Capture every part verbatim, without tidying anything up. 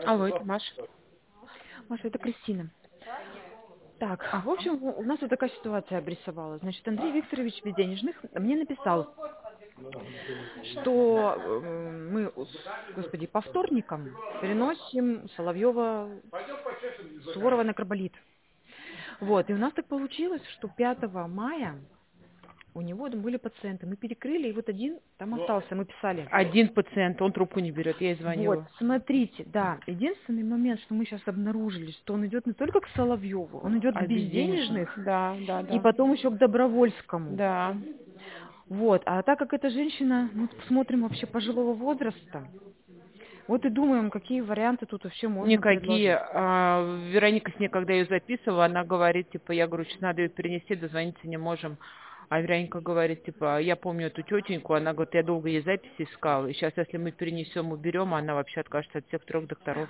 Алло, это Маша. Маша, это Кристина. Так, А, в общем, у нас вот такая ситуация обрисовалась. Значит, Андрей Викторович Безденежных мне написал, что э, мы, господи, по вторникам переносим Соловьева Суворова на Карболит. Вот, и у нас так получилось, что пятого мая у него там были пациенты. Мы перекрыли, и вот один там остался, мы писали. один пациент, он трубку не берет, я ей Вот, звонила. смотрите, да, единственный момент, что мы сейчас обнаружили, что он идет не только к Соловьеву, он идет к А безденежных? Безденежных, Да, да, и да. потом еще к Добровольскому. Да. Вот, а так как эта женщина, мы смотрим вообще пожилого возраста, вот и думаем, какие варианты тут вообще можно Никакие. предложить. А, Вероника с ней, когда ее записывала, она говорит, типа, я говорю, сейчас надо ее перенести, дозвониться не можем. А Вероника говорит, типа, я помню эту тетеньку, она говорит, я долго ей записи искала, и сейчас, если мы перенесем, уберем, она вообще откажется от всех трех докторов.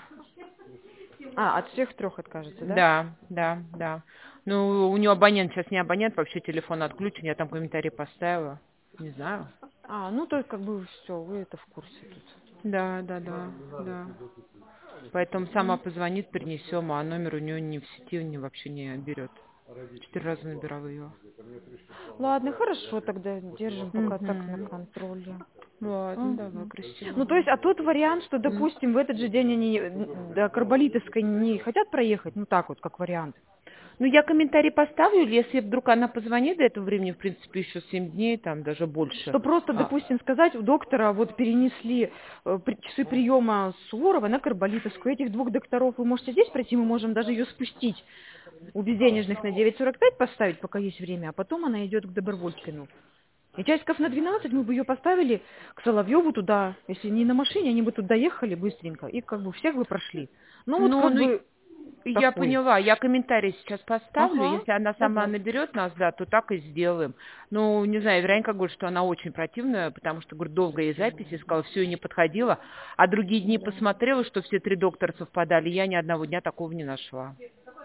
А, от всех трех откажется, да? Да, да, да. Ну, у нее абонент, сейчас не абонент, вообще телефон отключен, я там комментарий поставила. Не знаю. А, ну то есть как бы все, вы это в курсе тут. Да, да, да, да. Поэтому сама М. позвонит, принесем, а номер у нее не в сети, не вообще не берет. Четыре раза набирала ее. Ладно, хорошо, тогда держим пока так на Угу. контроле. Ладно, давай, Мгм. Кристина. Ну, то есть, а тот вариант, что, М. допустим, в этот же день они м, до Карболитовской не хотят проехать, ну так вот, как вариант. Ну, я комментарий поставлю, если вдруг она позвонит до этого времени, в принципе, еще семь дней, там даже больше. Что просто, А, допустим, сказать, у доктора вот перенесли э, при- часы приема Суворова на Карболитовскую. Этих двух докторов вы можете здесь пройти, мы можем даже ее спустить у безденежных на девять сорок пять поставить, пока есть время, а потом она идет к Добровольскому. И часиков на двенадцать мы бы ее поставили к Соловьеву туда. Если не на машине, они бы туда ехали быстренько. И как бы всех бы прошли. Ну вот ну, как ну, бы я такой. поняла, я комментарий сейчас поставлю, Ага, если она сама давай. наберет нас, да, то так и сделаем. Ну, не знаю, Вероника говорит, что она очень противная, потому что, говорит, долго ей записи, сказала, все, и не подходило, а другие дни Да. посмотрела, что все три доктора совпадали, я ни одного дня такого не нашла.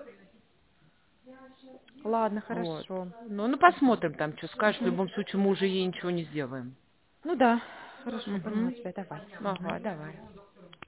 Ладно, Вот. хорошо. Ну, ну, посмотрим там, что скажешь, в любом случае мы уже ей ничего не сделаем. Ну да, хорошо, поняла Угу. тебя, давай. Мгм. Ага, давай.